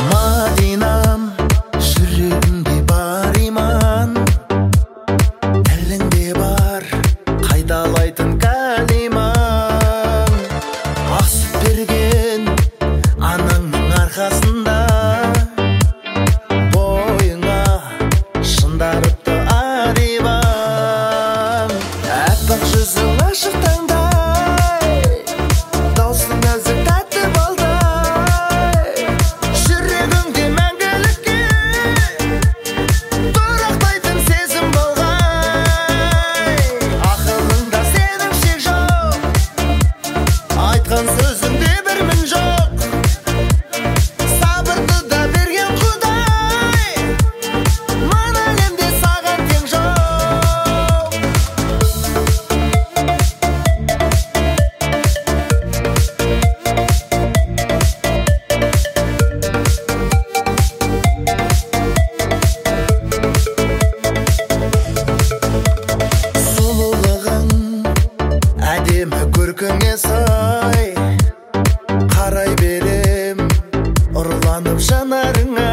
Madinam, жүрегімде бар иман, тіліңде бар қайталайтын кәлимаң. Ақ сүт берген анаңның арқасында, бойыңа шындарыпты арибаң. Әппақ жүзің ашық таңдай, даусың нәзік тәтті балдай, жүрегіңде мәңгілікке тұрақтайтын сезім болғай. Ақылыңда сенің шек жоқ, айтқан сөзіңде бір мін жоқ. Сабырды да берген Құдай, мына әлемде саған тең жоқ. Сұлулығың әдемі көркіңе сай, қарай берем ұрланып жанарыңа.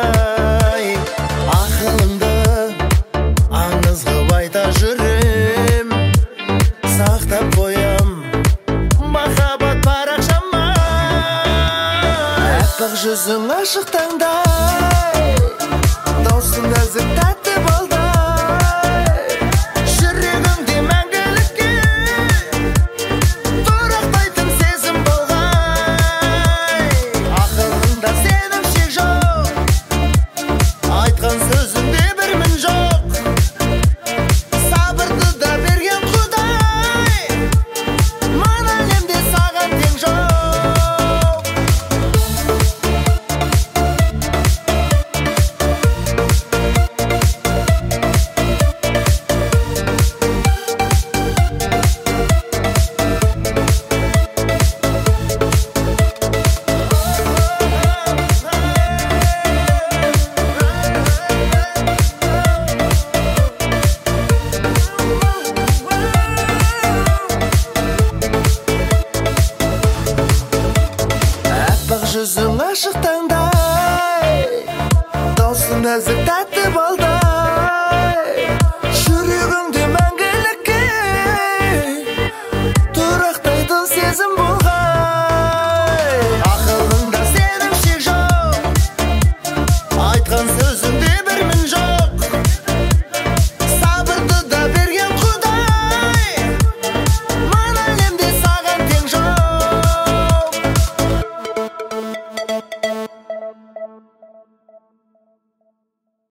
Ақылыңды аңыз ғып айта жүрем, сақтап қоям махаббат парақшама. Әппақ жүзің ашық таңдай, даусың нәзік тәтті балдай, жүрегіңде мәңгілікке тұрақтайтын сезім болғай. Ақылыңда сенің шек жоқ, айтқан сөзіңде бір мін жоқ. Сабырды да берген Құдай, мына әлемде саған тең жоқ. Әппақ жүзің ашық таңдай, даусың нәзік тәтті балдай, жүрегіңде мәңгілікке тұрақтайтын сезім болғай.